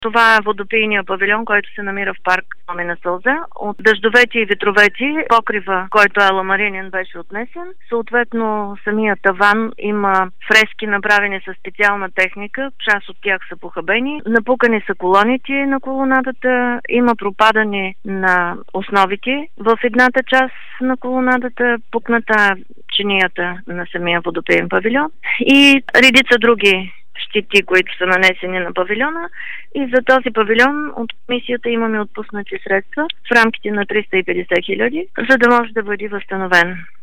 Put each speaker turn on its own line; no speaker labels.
Това е водопийния павилион, който се намира в парк Момина сълза. От дъждовете и ветровете покрива, който е ламаринен, беше отнесен. Съответно, самия таван има фрески, направени със специална техника. Част от тях са похабени. Напукани са колоните на колонадата. Има пропадане на основите в едната част на колонадата. Пукната чинията на самия водопиен павилион. И редица други щити, които са нанесени на павилиона, и за този павилион от комисията имаме отпуснати средства в рамките на 350 000, за да може да бъде възстановен.